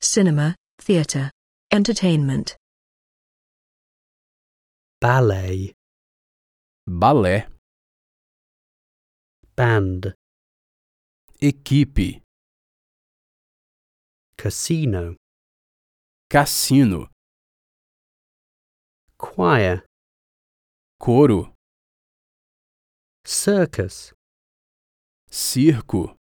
cinema, theatre, entertainment. ballet, balé, band, equipe, casino, cassino, choir, coro, circus, circo,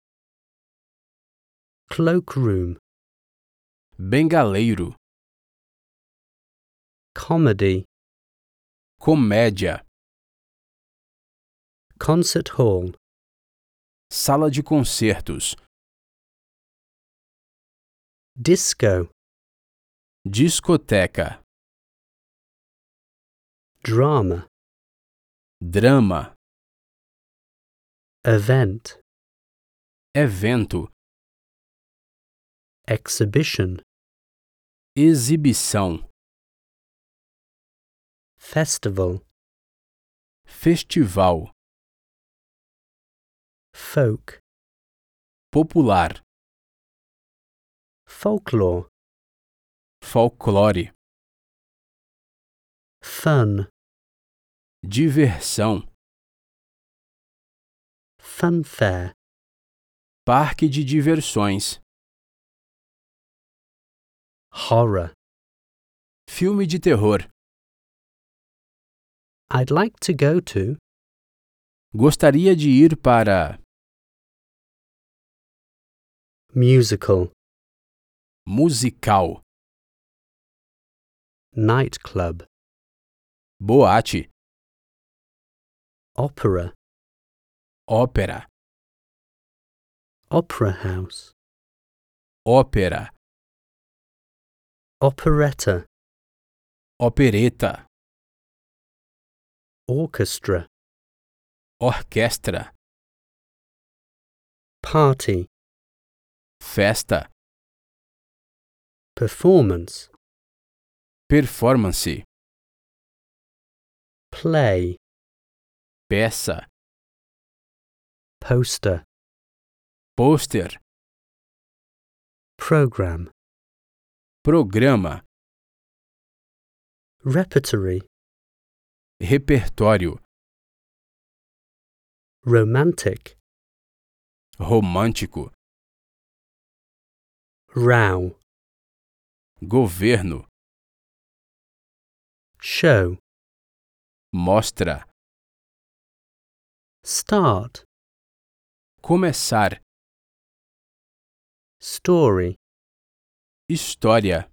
cloakroom, bengaleiro, comedy, comédia, concert hall, sala de concertos, disco, discoteca, drama, drama, event, evento, exhibition, exibição, festival, festival, folk, popular, folklore, folclore, fun, diversão, funfair, parque de diversões, horror. filme de terror. I'd like to go to Gostaria de ir para musical, musical, nightclub, boate, opera, ópera, opera house, ópera, operetta, opereta, orchestra, orquestra, party, festa, performance, performance, play, peça, poster, pôster, program, programa, repertory, repertório, romantic, romântico, row, governo, show, mostra, start, começar, story, história,